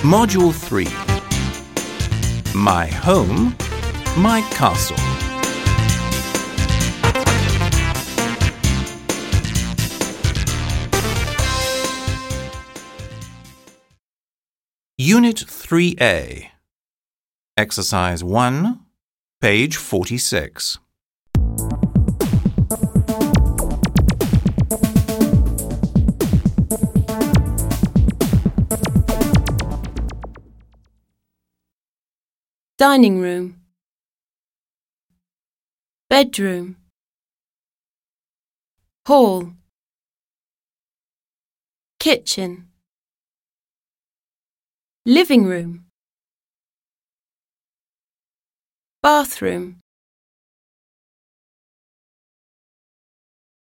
Module 3. My home, my castle. Unit 3A. Exercise 1, page 46. Dining room, bedroom, hall, kitchen, living room, bathroom,